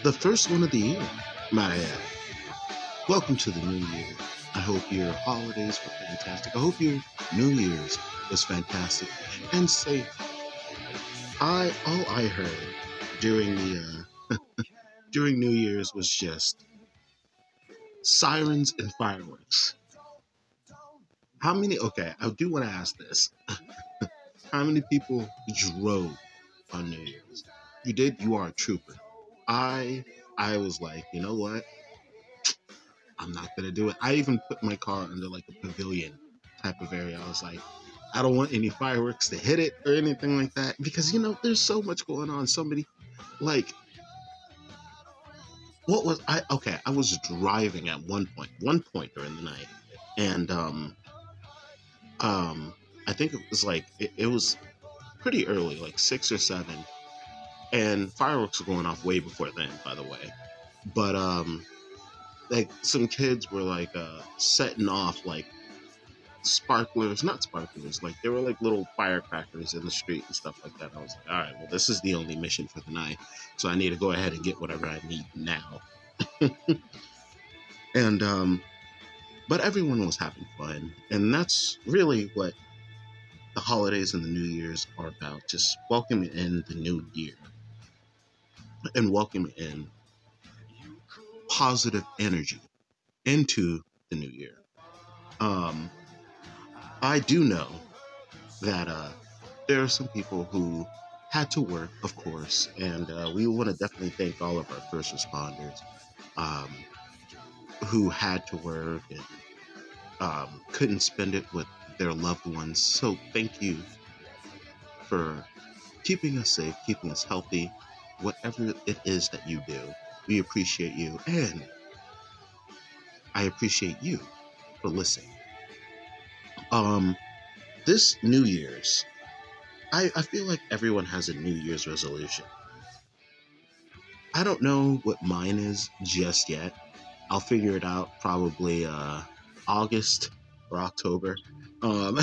The first one of the year, might I add. Welcome to the new year. I hope your holidays were fantastic. I hope your New Year's was fantastic and safe. All I heard during the during New Year's was just sirens and fireworks. How many? Okay, I do want to ask this. How many people drove on New Year's? You did. You are a trooper. I I was like, you know what? I'm not gonna do it. I even put my car under like a pavilion type of area. I was like, I don't want any fireworks to hit it or anything like that because there's so much going on. Somebody like what was I? Okay, I was driving at one point during the night, and um, I think it was like it was pretty early, like 6 or 7, and fireworks were going off way before then, by the way. But like some kids were like setting off like sparklers, not sparklers, like they were like little firecrackers in the street and stuff like that. I was like, all right, well, this is the only mission for the night, so I need to go ahead and get whatever I need now. And but everyone was having fun, and that's really what the holidays and the New Year's are about. Just welcoming in the new year and welcoming in positive energy into the new year. Um, I do know that there are some people who had to work, of course, and we want to definitely thank all of our first responders um, who had to work and couldn't spend it with their loved ones. So thank you for keeping us safe, keeping us healthy, whatever it is that you do. We appreciate you, and I appreciate you for listening. Um, this New Year's, I feel like everyone has a New Year's resolution. I don't know what mine is just yet. I'll figure it out probably August or October. Um,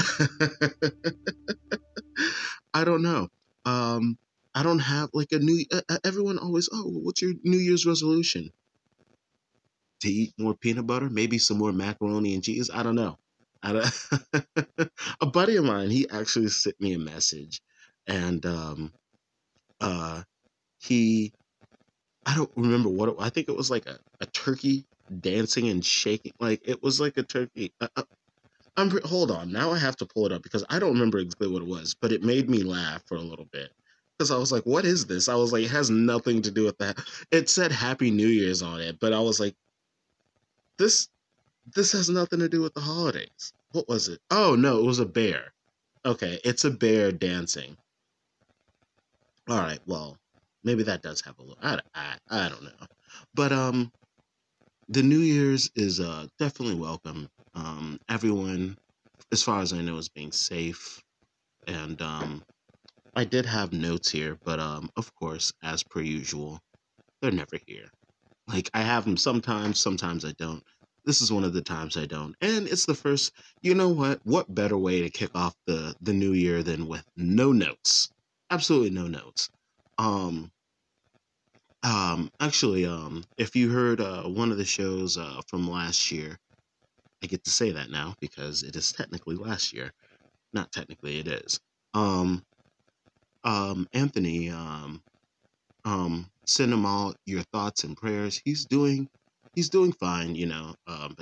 I don't know. Um, I don't have like a new. Everyone always, oh, what's your New Year's resolution? To eat more peanut butter, maybe some more macaroni and cheese. I don't know. I don't, a buddy of mine, he actually sent me a message, and uh, he I don't remember what I think it was like a turkey dancing and shaking. Like it was like a turkey. Hold on. Now I have to pull it up because I don't remember exactly what it was, but it made me laugh for a little bit because I was like, "What is this?" I was like, "It has nothing to do with that." It said Happy New Year's on it, but I was like, "This this has nothing to do with the holidays." What was it? Oh no, it was a bear. Okay, it's a bear dancing. All right, well, maybe that does have a little. I don't know, but the New Year's is definitely welcome. Everyone, as far as I know, is being safe, and I did have notes here, but of course, as per usual, they're never here. Like I have them sometimes, sometimes I don't. This is one of the times I don't, and it's the first. You know what? What better way to kick off the new year than with no notes? Absolutely no notes. Um, actually, if you heard one of the shows from last year, I get to say that now because it is technically last year. Not technically, it is. Um, Anthony, send him all your thoughts and prayers. He's doing fine, but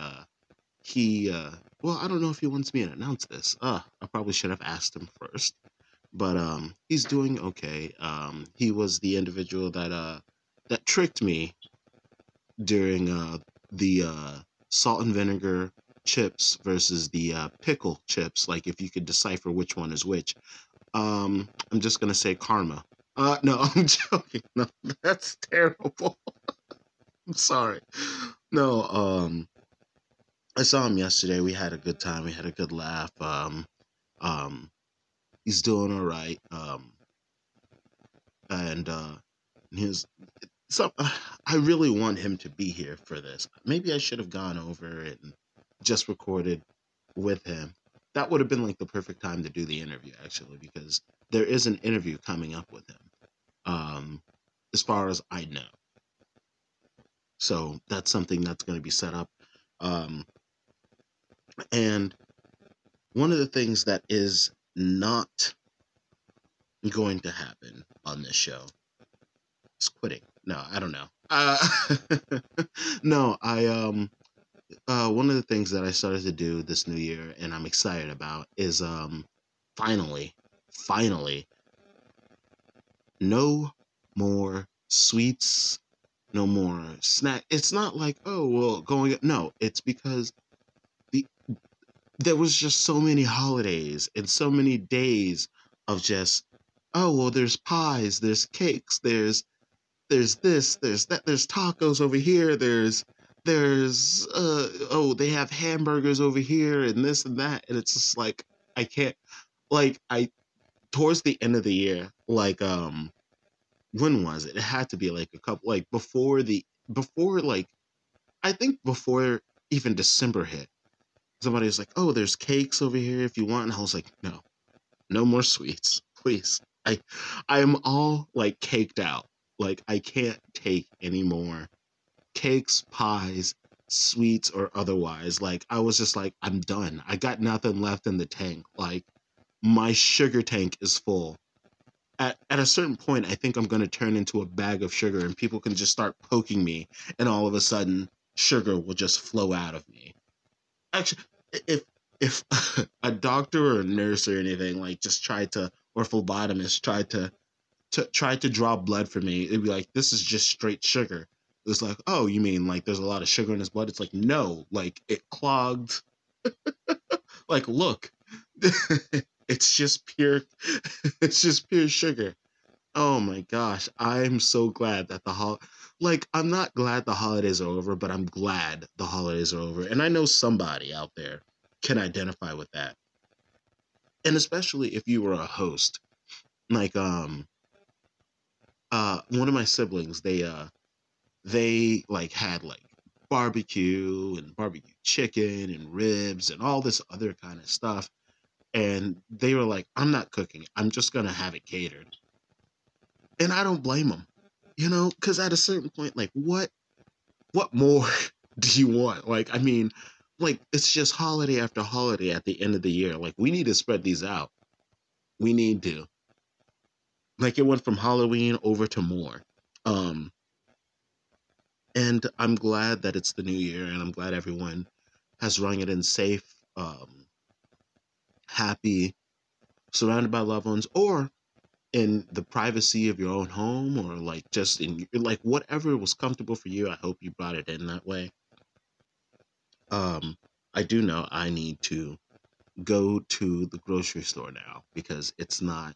well, I don't know if he wants me to announce this. I probably should have asked him first. But he's doing okay. He was the individual that tricked me during the salt and vinegar chips versus the pickle chips. Like if you could decipher which one is which. I'm just gonna say karma. No, I'm joking. No, that's terrible. I'm sorry. No, I saw him yesterday. We had a good time. We had a good laugh. Um, he's doing all right. And his so I really want him to be here for this. Maybe I should have gone over and just recorded with him. That would have been like the perfect time to do the interview, actually, because there is an interview coming up with him. Um, as far as I know. So that's something that's going to be set up. Um, and one of the things that is not going to happen on this show is quitting. No, I don't know. No, one of the things that I started to do this new year and I'm excited about is finally, finally, no more sweets, no more snack. It's not like, oh well, going no, it's because the there was just so many holidays and so many days of just, oh well, there's pies, there's cakes, there's this, there's that, there's tacos over here, there's oh, they have hamburgers over here and this and that, and it's just like I can't, like I towards the end of the year, like when was it? It had to be like a couple, like before like I think before even December hit. Somebody was like, "Oh, there's cakes over here if you want," and I was like, "No, no more sweets, please. I am all like caked out. Like I can't take any more cakes, pies, sweets, or otherwise. Like I was just like, I'm done. I got nothing left in the tank. Like my sugar tank is full. At a certain point, I think I'm gonna turn into a bag of sugar, and people can just start poking me, and all of a sudden, sugar will just flow out of me. Actually, if a doctor or a nurse or anything like just tried to, or phlebotomist tried to draw blood for me, it'd be like, this is just straight sugar. It's like, oh, you mean like there's a lot of sugar in his blood? It's like, no, like it clogged. Like, look, it's just pure, it's just pure sugar. Oh my gosh, I'm so glad that like I'm not glad the holidays are over, but I'm glad the holidays are over. And I know somebody out there can identify with that. And especially if you were a host. Like one of my siblings, they like had like barbecue and barbecue chicken and ribs and all this other kind of stuff. And they were like, I'm not cooking. I'm just gonna have it catered. And I don't blame them. You know, because at a certain point, like what more do you want? Like, I mean, like it's just holiday after holiday at the end of the year. Like we need to spread these out. We need to. Like it went from Halloween over to more. Um, and I'm glad that it's the new year, and I'm glad everyone has rung it in safe, happy, surrounded by loved ones, or in the privacy of your own home, or like just in like whatever was comfortable for you. I hope you brought it in that way. Um, I do know I need to go to the grocery store now because it's not.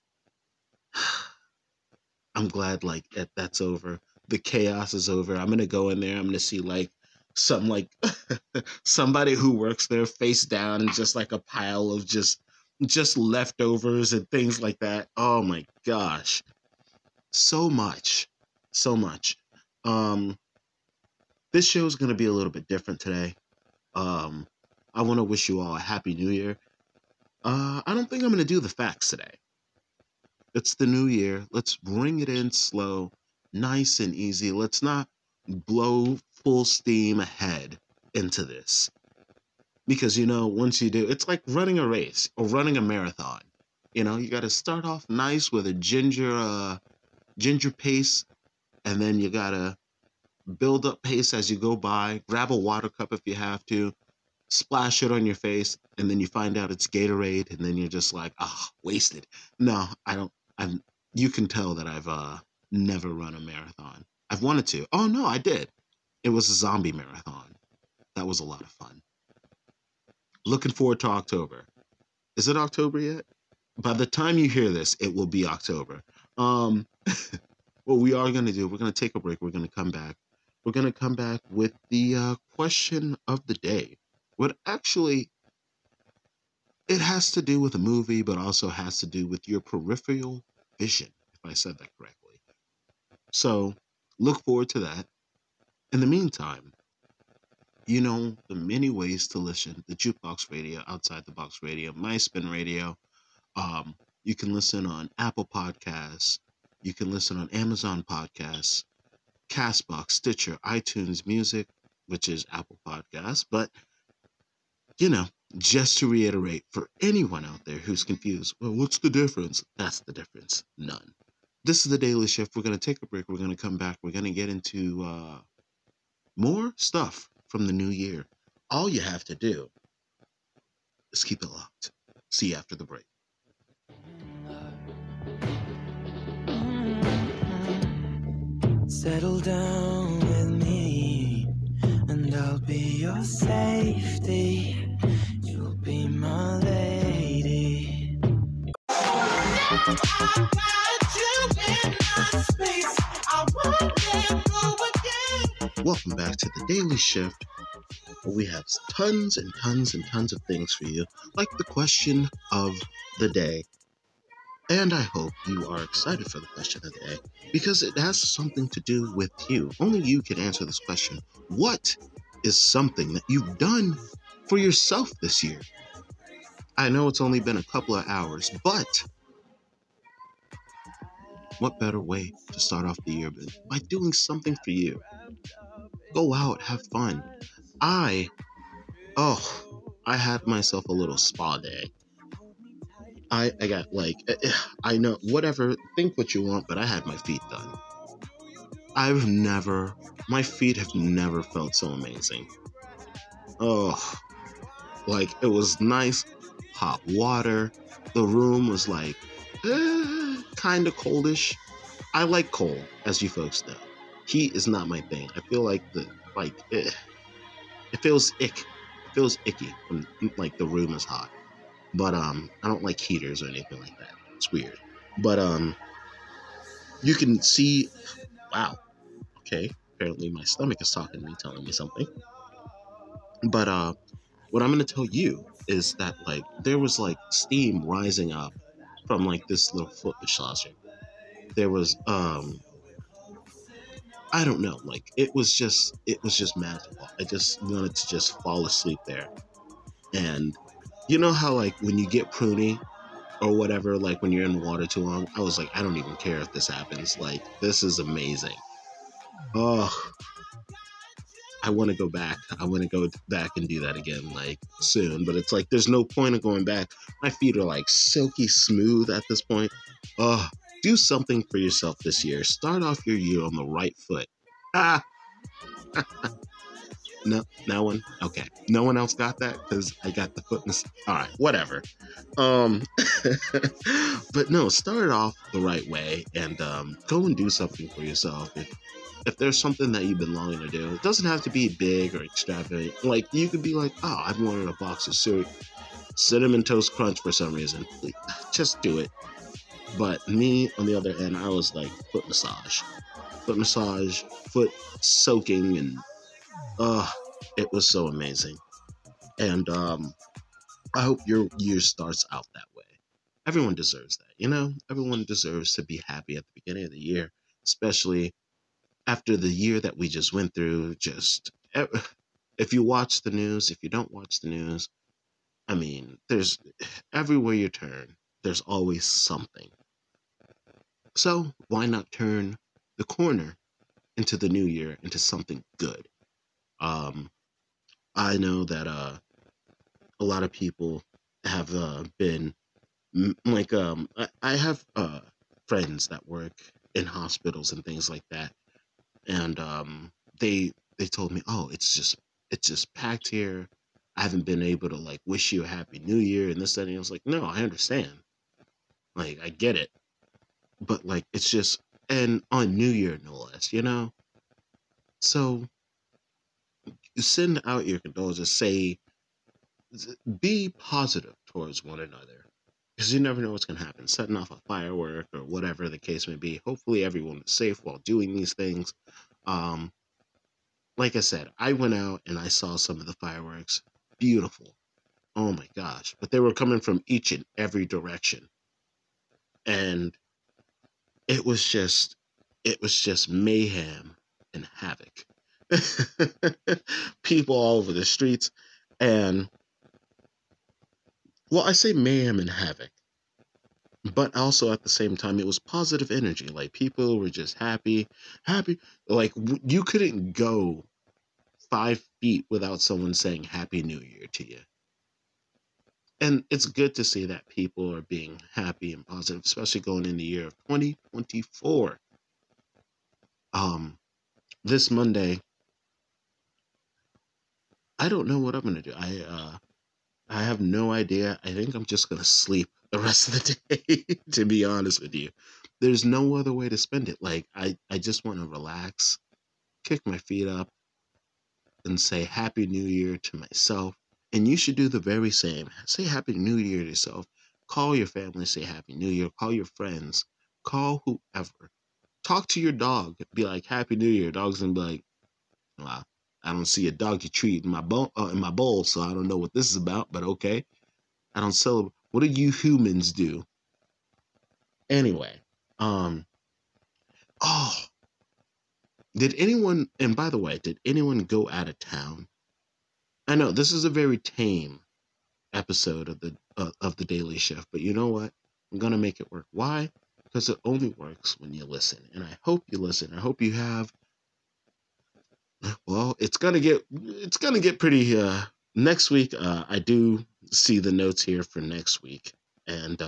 I'm glad like that's over. The chaos is over. I'm gonna go in there. I'm gonna see like some like somebody who works there face down and just like a pile of just leftovers and things like that. Oh my gosh, so much, so much. Um, this show is gonna be a little bit different today. Um, I want to wish you all a happy New Year. I don't think I'm gonna do the facts today. It's the new year. Let's bring it in slow, nice and easy. Let's not blow full steam ahead into this. Because, you know, once you do, it's like running a race or running a marathon. You know, you got to start off nice with a ginger pace, and then you got to build up pace as you go by. Grab a water cup if you have to, splash it on your face, and then you find out it's Gatorade, and then you're just like, ah, wasted. No, I don't. I'm. You can tell that I've never run a marathon. I've wanted to. Oh no, I did. It was a zombie marathon. That was a lot of fun. Looking forward to October. Is it October yet? By the time you hear this, it will be October. Um, what we are going to do, we're going to take a break. We're going to come back. We're going to come back with the question of the day. What actually it has to do with a movie, but also has to do with your peripheral vision, if I said that correctly. So look forward to that. In the meantime, you know the many ways to listen: the Jukebox Radio, Outside the Box Radio, My Spin Radio. You can listen on Apple Podcasts. You can listen on Amazon Podcasts. Castbox, Stitcher, iTunes Music, which is Apple Podcasts. But, you know, just to reiterate for anyone out there who's confused, well, what's the difference? That's the difference. None. This is the Daily Shift. We're going to take a break. We're going to come back. We're going to get into more stuff from the new year. All you have to do is keep it locked. See you after the break. Settle down with me, and I'll be your safety. You'll be my lady. Welcome back to the Daily Shift, where we have tons and tons and tons of things for you, like the question of the day. And I hope you are excited for the question of the day, because it has something to do with you. Only you can answer this question. What is something that you've done for yourself this year? I know it's only been a couple of hours, but what better way to start off the year than by doing something for you? Go out, have fun. I had myself a little spa day. I got I know, whatever, think what you want, but I had my feet done. My feet have never felt so amazing. It was nice, hot water. The room was kind of coldish. I like cold, as you folks know. Heat is not my thing. I feel like it feels ick. It feels icky when the room is hot. But I don't like heaters or anything like that. It's weird. But you can see, wow, okay, apparently my stomach is talking to me, telling me something. But what I'm going to tell you is that there was steam rising up from this little foot massager. There was I don't know, it was just magical. I just wanted to just fall asleep there. And you know how when you get pruny or whatever, when you're in water too long, I was I don't even care if this happens. This is amazing. Oh, I want to go back. I want to go back and do that again soon, but it's there's no point of going back. My feet are silky smooth at this point. Oh, do something for yourself this year. Start off your year on the right foot. Ah. No one? Okay. No one else got that? Because I got the footness. All right, whatever. But no, start off the right way and go and do something for yourself. If there's something that you've been longing to do, it doesn't have to be big or extravagant. You could be I've wanted a box of Cinnamon Toast Crunch for some reason. Just do it. But me, on the other hand, I was foot massage, foot soaking, and it was so amazing. And I hope your year starts out that way. Everyone deserves that, Everyone deserves to be happy at the beginning of the year, especially after the year that we just went through. If you watch the news, if you don't watch the news, I mean, there's everywhere you turn, there's always something. So why not turn the corner into the new year into something good? I know that a lot of people have been I have friends that work in hospitals and things like that, and they told me, oh, it's just packed here. I haven't been able to wish you a happy new year and this and that. And I was no, I understand, I get it, but it's just, and on New Year no less, so you send out your condolences, say, be positive towards one another, because you never know what's going to happen. Setting off a firework or whatever the case may be. Hopefully everyone is safe while doing these things. Like I said, I went out and I saw some of the fireworks. Beautiful. Oh my gosh. But they were coming from each and every direction. And it was just mayhem and havoc. People all over the streets. And, well, I say mayhem and havoc. but also at the same time, it was positive energy. Like people were just happy. Like you couldn't go 5 feet without someone saying Happy New Year to you. And it's good to see that people are being happy and positive, especially going in the year of 2024. Um, this Monday, I don't know what I'm gonna do. I have no idea. I think I'm just gonna sleep the rest of the day, to be honest with you. There's no other way to spend it. Like I just want to relax, kick my feet up, and say Happy New Year to myself. And you should do the very same. Say Happy New Year to yourself. Call your family, say Happy New Year. Call your friends. Call whoever. Talk to your dog. Be like Happy New Year. Dog's gonna be like, wow, I don't see a doggy treat in my bowl, so I don't know what this is about. But okay, I don't celebrate. What do you humans do? Anyway, um, oh, did anyone? And by the way, did anyone go out of town? I know this is a very tame episode of the Daily Shift, but you know what? I'm gonna make it work. Why? Because it only works when you listen, and I hope you listen. I hope you have. Well, it's gonna get pretty. Next week, I do see the notes here for next week, and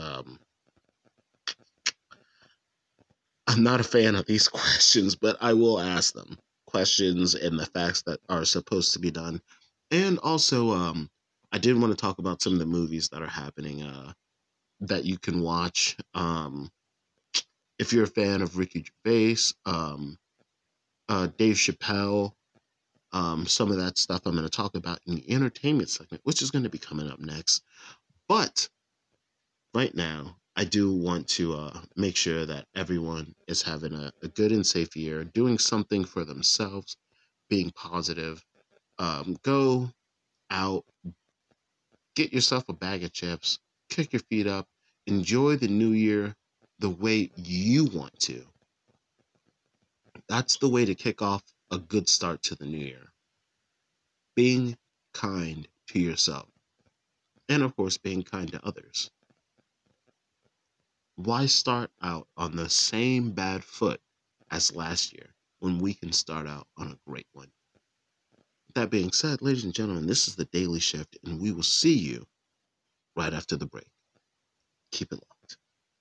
I'm not a fan of these questions, but I will ask them questions and the facts that are supposed to be done. And also, I did want to talk about some of the movies that are happening that you can watch. If you're a fan of Ricky Gervais, Dave Chappelle, some of that stuff I'm going to talk about in the entertainment segment, which is going to be coming up next. But right now, I do want to make sure that everyone is having a good and safe year, doing something for themselves, being positive. Go out, get yourself a bag of chips, kick your feet up, enjoy the new year the way you want to. That's the way to kick off a good start to the new year. Being kind to yourself. And of course, being kind to others. Why start out on the same bad foot as last year when we can start out on a great one? That being said, ladies and gentlemen, this is the Daily Shift, and we will see you right after the break. Keep it locked.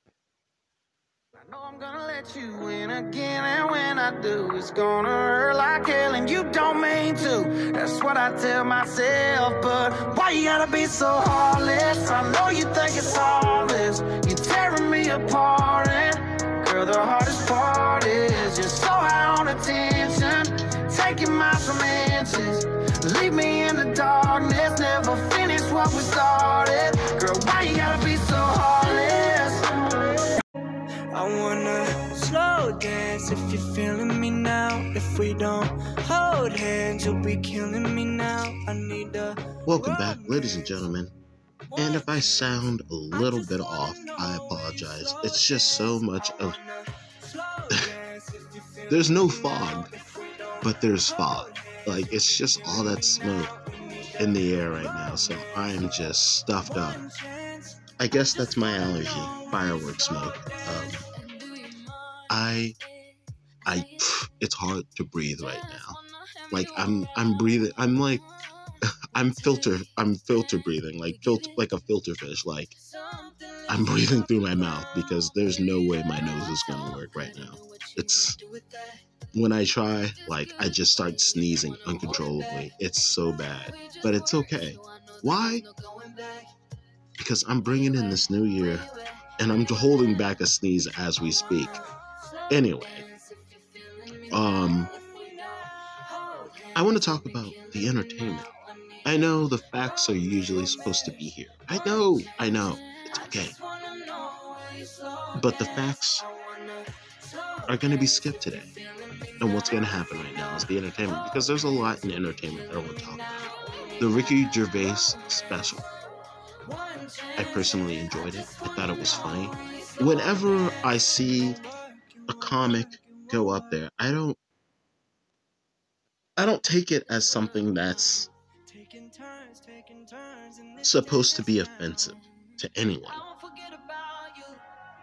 I know I'm gonna let you in again, and when I do, it's gonna hurt like hell, and you don't mean to. That's what I tell myself, but why you gotta be so heartless? I know you think it's all this. You're tearing me apart, and girl, the hardest part is you're so high on attention, taking miles from inches. Leave me in the darkness, never finish what we started. Girl, why you gotta be so heartless? I wanna slow dance if you're feeling me now. If we don't hold hands, you'll be killing me now. I need a Welcome back, ladies and gentlemen. And if I sound a little bit off, I apologize. It's just so much of... There's no fog, but there's fog. Like, it's just all that smoke in the air right now, so I am just stuffed up. I guess that's my allergy, fireworks smoke. It's hard to breathe right now. Like I'm breathing. I'm filter breathing, like a filter fish. Like I'm breathing through my mouth because there's no way my nose is gonna work right now. It's when I try, like I just start sneezing uncontrollably. It's so bad, but it's okay. Why? Because I'm bringing in this new year, and I'm holding back a sneeze as we speak. Anyway, I want to talk about the entertainment. I know the facts are usually supposed to be here. I know, it's okay. But the facts are going to be skipped today. And what's going to happen right now is the entertainment, because there's a lot in entertainment that I want to talk about. The Ricky Gervais special. I personally enjoyed it. I thought it was funny. Whenever I see a comic go up there, I don't take it as something that's supposed to be offensive to anyone.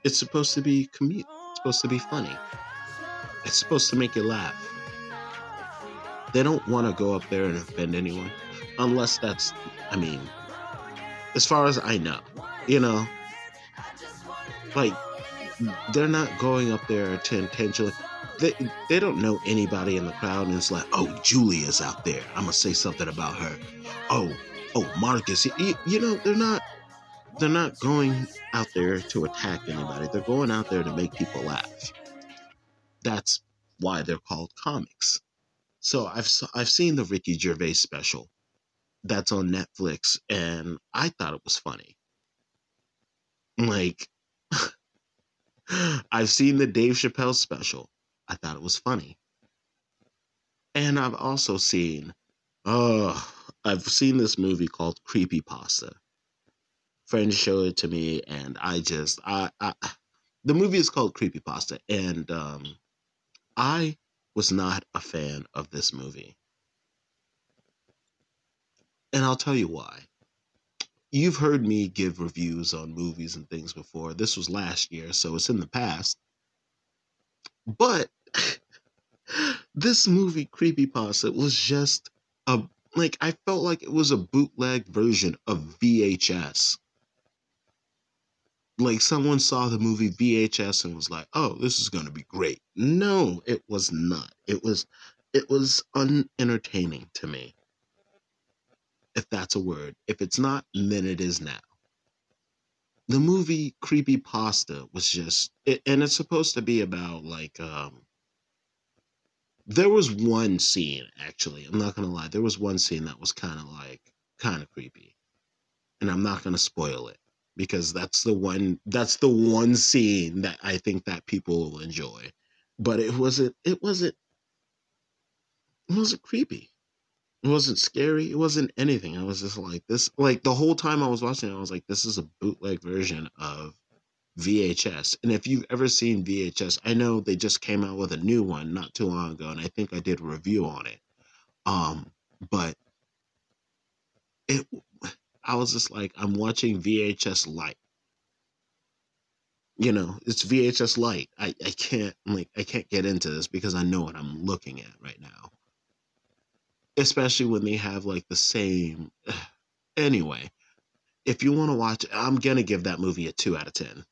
It's supposed to be it's supposed to be funny. It's supposed to make you laugh. They don't want to go up there and offend anyone, unless that's, I mean, as far as I know, you know, like they're not going up there to intentionally. They, they don't know anybody in the crowd, and it's like, oh, Julia's out there. I'm gonna say something about her. Oh, Marcus. You know, they're not going out there to attack anybody. They're going out there to make people laugh. That's why they're called comics. So I've seen the Ricky Gervais special that's on Netflix, and I thought it was funny. Like, I've seen the Dave Chappelle special. I thought it was funny. And I've seen this movie called Creepy Pasta. Friends showed it to me, and the movie is called Creepy Pasta, and I was not a fan of this movie. And I'll tell you why. You've heard me give reviews on movies and things before. This was last year, so it's in the past. But this movie, Creepypasta, was just I felt like it was a bootleg version of VHS. Like someone saw the movie VHS and was like, "Oh, this is going to be great." No, it was not. It was unentertaining to me. If that's a word. If it's not, then it is now. The movie Creepypasta was and it's supposed to be about there was one scene, actually. I'm not gonna lie. There was one scene that was kind of creepy, and I'm not gonna spoil it because that's the one scene that I think that people will enjoy. But it wasn't creepy. It wasn't scary. It wasn't anything. I was just like this. Like the whole time I was watching it, I was like, this is a bootleg version of VHS. And if you've ever seen VHS, I know they just came out with a new one not too long ago, and I think I did a review on it. But it I was just like, I'm watching VHS Lite. You know, it's VHS Lite. I can't get into this because I know what I'm looking at right now. Especially when they have like the same anyway. If you want to watch, I'm gonna give that movie a 2 out of 10.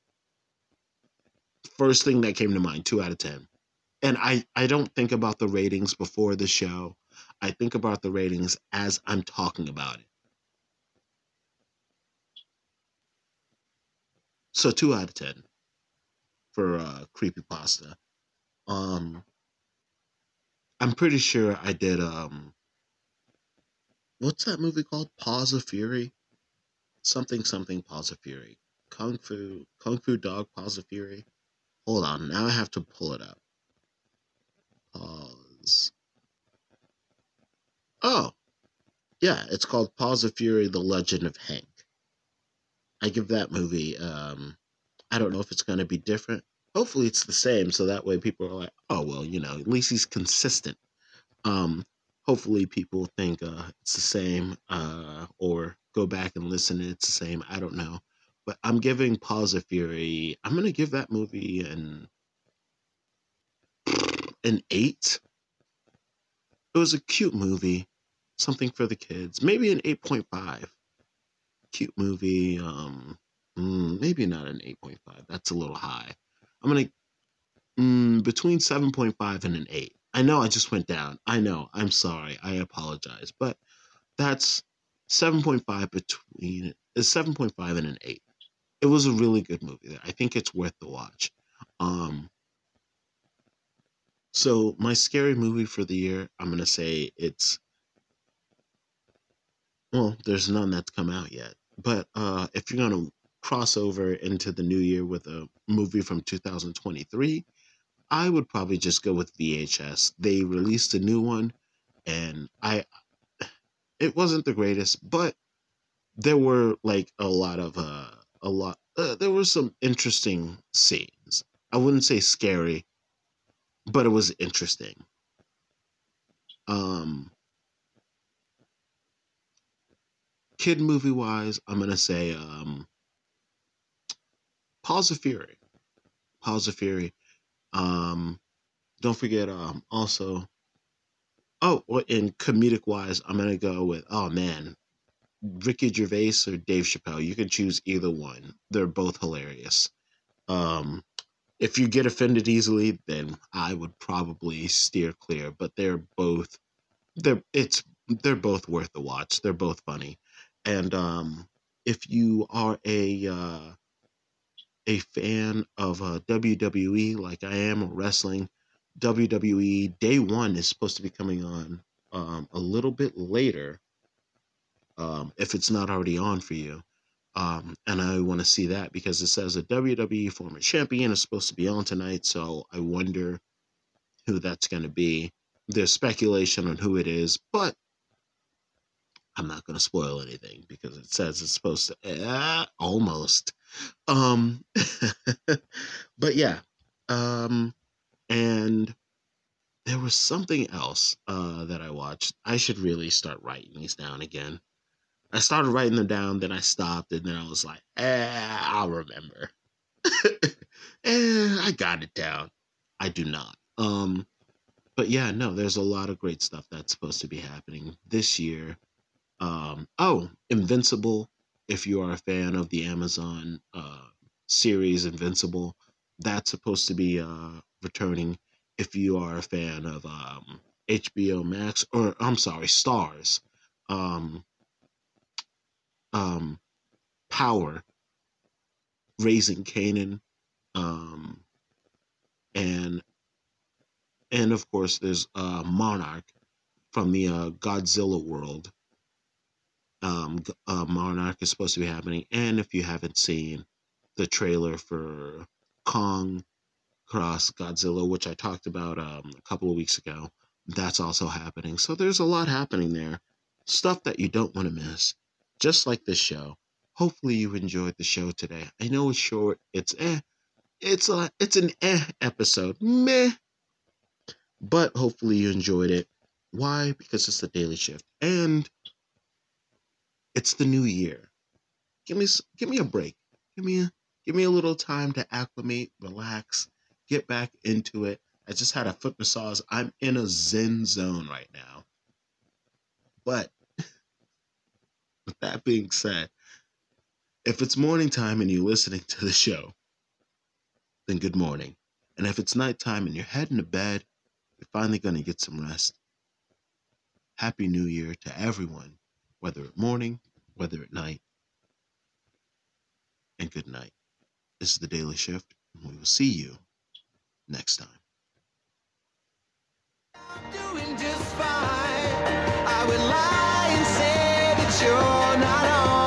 First thing that came to mind, 2 out of 10. And I don't think about the ratings before the show. I think about the ratings as I'm talking about it. So 2 out of 10 for Creepypasta. I'm pretty sure I did what's that movie called? Paws of Fury? Something Paws of Fury. Kung Fu Dog Paws of Fury. Hold on, now I have to pull it up. Paws. Oh, yeah, it's called Paws of Fury: The Legend of Hank. I give that movie I don't know if it's going to be different. Hopefully it's the same so that way people are like, "Oh, well, you know, at least he's consistent." Um Hopefully people think it's the same or go back and listen and it's the same. I don't know. But I'm giving Paws of Fury, I'm going to give that movie an 8. It was a cute movie, something for the kids. Maybe an 8.5. Cute movie. Maybe not an 8.5. That's a little high. I'm gonna between 7.5 and an 8. I know I just went down. I know. I'm sorry. I apologize. But that's 7.5 between 7.5 and an 8. It was a really good movie. I think it's worth the watch. So my scary movie for the year, I'm gonna say there's none that's come out yet. But if you're gonna cross over into the new year with a movie from 2023, I would probably just go with VHS. They released a new one, and it wasn't the greatest, but there were like there were some interesting scenes. I wouldn't say scary, but it was interesting. Um, Kid movie wise, I'm gonna say Halls of Fury. Halls of Fury. Don't forget, also, oh, well, in comedic wise, I'm gonna go with, oh man, Ricky Gervais or Dave Chappelle. You can choose either one. They're both hilarious. Um, if you get offended easily, then I would probably steer clear. But they're both worth the watch. They're both funny, and if you are a fan of WWE like I am, or wrestling, WWE Day One is supposed to be coming on a little bit later, if it's not already on for you. And I want to see that because it says a WWE former champion is supposed to be on tonight. So I wonder who that's going to be. There's speculation on who it is, but I'm not going to spoil anything because it says it's supposed to almost. But yeah. And there was something else that I watched. I should really start writing these down again. I started writing them down, then I stopped, and then I was like, I'll remember. I got it down. I do not. But yeah, no, there's a lot of great stuff that's supposed to be happening this year. Invincible. If you are a fan of the Amazon series Invincible, that's supposed to be returning. If you are a fan of HBO Max, or I'm sorry, Stars, Power, Raising Kanan, and of course there's Monarch from the Godzilla world. Monarch is supposed to be happening, and if you haven't seen the trailer for Kong Cross Godzilla, which I talked about a couple of weeks ago, that's also happening. So there's a lot happening there, stuff that you don't want to miss, just like this show. Hopefully you enjoyed the show today. I know it's short. It's an episode, meh, but hopefully you enjoyed it. Why? Because it's the Daily Shift, and it's the new year. Give me a break. Give me a little time to acclimate, relax, get back into it. I just had a foot massage. I'm in a zen zone right now. But with that being said, if it's morning time and you're listening to the show, then good morning. And if it's nighttime and you're heading to bed, you're finally going to get some rest. Happy New Year to everyone, whether at morning, whether at night, and good night. This is the Daily Shift, and we will see you next time. Doing just fine. I would lie and say that you're not on.